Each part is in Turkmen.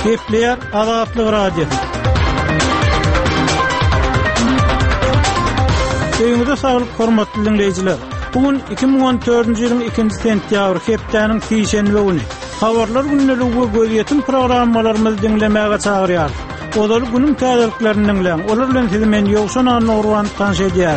Kepler Azatlyk Radio. Öňüňizde saglyk hormatly dinleýijiler. Bugün 2014-nji ýylyň 2-nji sentýabr hepdeniň sýşenbe güni. Habarlar günneligi göz ýetim programmalarymyzy dinlemäge çagyrýar. Olar günüň täzeliklerini dinleň. Olar bilen sizi men Ýogşan Nurwan tanış edýär.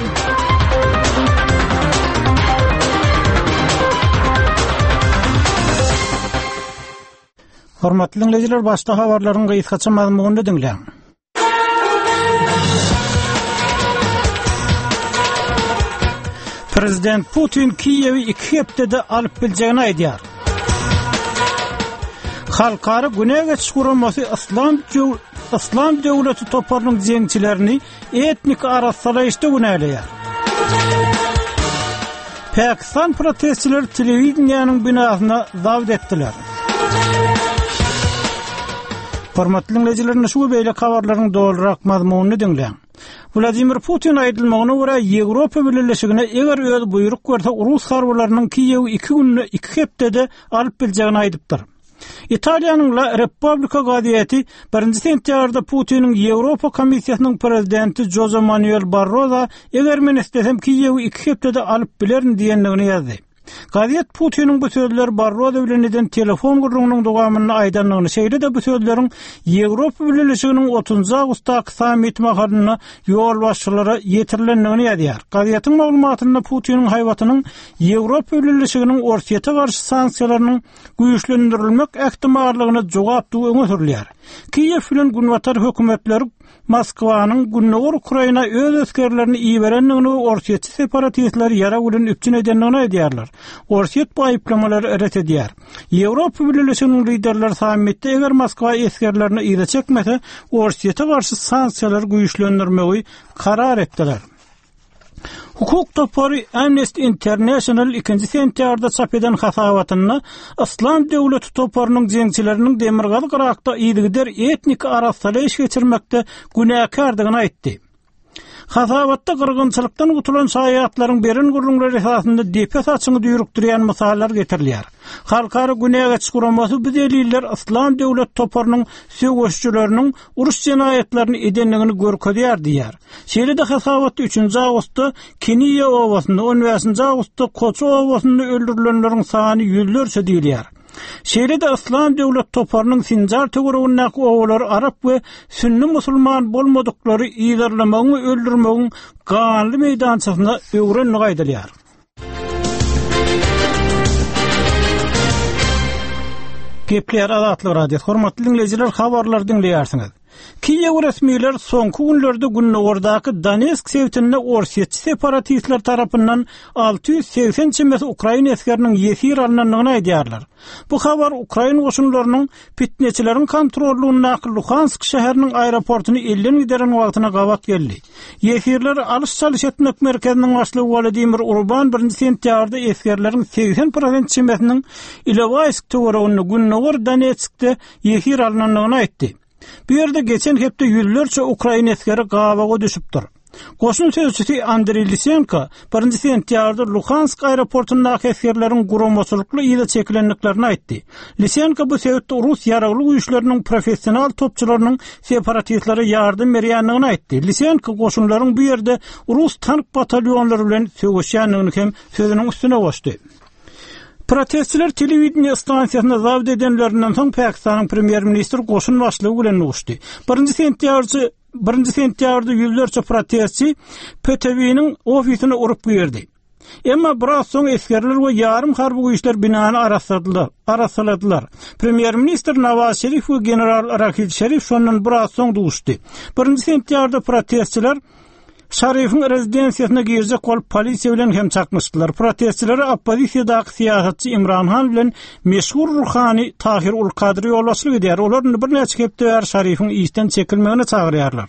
Hormatly dinleýijiler, başda habarlaryň gysgaça mazmunyny dinleň. Prezident Putin Kiýewi 2 hepdede alyp biljegini aýdýar. Halkara Güney geçiş guramasy İslam döwleti toparlyň jeňçilerini etnik arassalaşda günäleýär. Pakistan protestçiler telewizionyanyň binasyna zawd etdiler. Hormatly dinleýijiler, şu beýle habarlaryň dolarak mazmunyny dinleň. Vladimir Putin aýdylmagyna görä Ýewropa Birleşigine eger öz buyruk berse Rus harbylarynyň Kiýewi 2 günne 2 hepdede alyp biljegini aýdypdyr. Italiýanyň La Repubblica gazieti 1-nji sentýabrda Putiniň Ýewropa Komissiýasynyň prezidenti Jose Manuel Barroso eger men istesem Kiýewi 2 hepdede alyp bilerin diýenligini ýazdy. Gaziet Putiniň bu sözleri Barroso bilen eden telefon gurrungynyň dowamyny aýdanlygyny şeýle-de bu sözleriň Ýewropa Birleşiginiň 30 awgustdaky sammit mahalyna ýol başçylara ýetirilendigini ýazýar. Gazietiň maglumatyna Putiniň haýwatynyň Ýewropa Birleşiginiň Orsiýete garşy sanksiýalarynyň güýçlendirilmek ähtimallygyna jogap öňe sürilýär. Kiýew bilen günwatar hökümetleri Moskwanyň günnäwir Ukraina öz askerlerini iýerenligini Orsiýet separatistleri ýara bilen üpçün edenligini aýdýarlar. Orsiýet bu aýplamалary ret edýär. Ýewropa Birleşiginiň liderleri sammitde eger Moskwa askerlerini iýde çekmese, Orsiýete garşy sanksiýalar güýçlendirmegi karar etdiler. Hukuk topary Amnesty International 2-nji sentýabrda çap eden hasabatyna İslam döwleti toparynyň jeňçileriniň Demirgazy Irakda ýygyder etnik arassalyş geçirmekde günäkardygyny aýtdy. Hasabatda gyrgynçylykdan gutulan şaýatlaryň berin gurrunlary esasynda depes açyňy düýrükdirýän misallar getirilýär. Halkara Güney geçiş guramasy bu deliller İslam döwlet toparynyň söwüşçüleriniň uruş jenaýetlerini edenligini görkezýär diýär. Şeýle-de hasabatda 3-nji awgustda Keniýa owasynda, 10-nji awgustda Koçu owasynda öldürilenleriň sany ýüzlerçe diýilýär. Şeýle-de İslam döwlet toparynyň Sinjar töwereginäki owalary Arap we Sünni musulman bolmadyklary ýerlemegi öldürmegi ganly meýdançysyna öwrenlik aýdylýar. Kepler Azatlyk Radio. Hormatly dinleýijiler, habarlar dinleýärsiňiz. Kiýew resmiler soňky günlerde Günnäwirdaky Donetsk şeýtine Orsiýet separatistler tarapyndan 680 çemes Ukraina askeriniň ýesir alnanyny aýdýarlar. Bu habar Ukraina goşunlarynyň fitneçilerin kontrolünde Luhansk şäheriniň aeroportuny elden gideren wagtyna gawat geldi. Ýesirler alys çalyş etmek merkeziniň başlygy Vladimir Urban 1-nji sentýabrda askerleriň 80% çemesiniň Ilovaisk töwereginde Günnäwir Donetskde ýesir alnanyny aýtdy. Bu ýerde geçen hepde ýüzlerçe Ukraina askeri gawaga düşüpdir. Goşun sözçüsi Andrey Lysenko 1-nji sentýabrda Luhansk aeroportundaky askerleriň guramaçylykly ýyla çekilenliklerini aýtdy. Lysenko bu sebäpde Rus ýaragly güýçleriniň professional topçularynyň separatistlere ýardym berýänligini aýtdy. Lysenko goşunlaryň bu ýerde Rus tank batalyonlary bilen söwüşýänligini hem sözüniň üstüne goşdy. Protestçiler telewizioniýa stansiýasyna zawd edenlerinden soň Pakistanyň premier ministri goşun başlygy bilen uguşdy. 1-nji sentýabrda ýüzlerçe protestçi PTV'niň ofisine urup girdi. Emma biraz soň eskerler we ýarym harby güýçler binany arasladylar. Premier ministr Nawaz Şerif we general Rakil Şerif şondan biraz soň uguşdy. 1-nji sentýabrda protestçiler Şerifin rezidensiýasyna girjek bolup polisiýa bilen hem çakmışdylar. Protestçilere oppozisiýadaky siýasatçy Imran Han bilen meşhur ruhany Tahir ul Kadri ýolbaşlyk edýär. Olaryň bir näçe hepde Şerifin işden çekilmegine çagyrýarlar.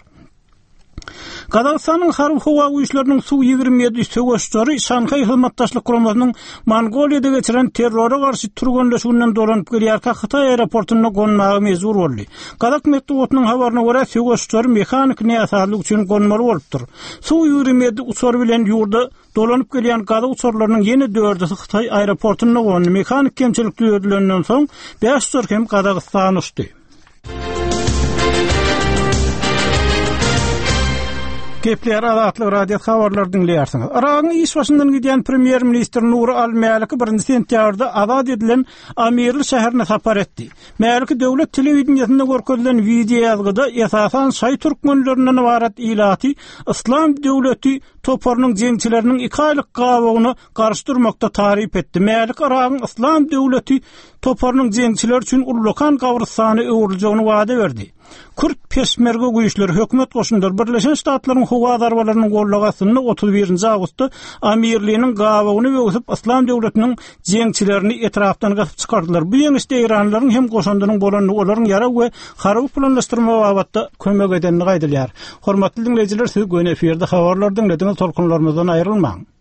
Kazakstanyň harby howa güýçleriniň Su-27 söwüşçüleri Şanhay hyzmatdaşlyk guramasynyň Mongoliýada geçiren terrora garşy turganlaşygynyň dolanyp gelýär Xitay aeroportuna gonmagy mezur boldy. Kazak medeniýetiniň habaryna görä söwüşçüler mehanik näsalyk üçin gonmaly bolupdyr. Su-27 uçary bilen ýurda dolanyp gelýän gazak uçarlarynyň ýene 4-si Xitay aeroportuna gondy. Mehanik kemçilikli ödülenden soň 5 uçar hem Kazakstan uçdy. Gepler Azatlyk radio habarlar dinleýärsiňiz. Iranyň İswaşyndan giden Premier Minister Nur al-Maliki 1-nji sentýabrda azad edilen Amirli şäherine sapar etdi. Maliki döwlet telewizionyasynda görkezlen video ýazgyda esasan şaý türkmenlerinden ibaret ilaty Islam döwleti toparynyň jeňçileriniň 2 aýlyk gawagyny garşdyrmakda taryp etdi. Maliki Iranyň Islam döwleti toparynyň jeňçiler üçin Urlakan gawrystany öwrüljeğini wada berdi. Kürt peşmerge güýçleri hökümet goşunlar Birleşen Ştatlaryň howa darwalarynyň gollagasyny 31-nji awgustda amirliginiň gawagyny öwsüp Islam döwletiniň jeňçilerini etrafdan gasyp çykardylar. Bu ýeňişde Iranlaryň hem goşundaryň bolany olaryň ýara we haraby planlaşdyrma babatda kömek edenini gaýdylýar. Hormatly dinleýijiler, siz göň eferde habarlar dinlediňiz, tolkunlarymyzdan aýrylmaň.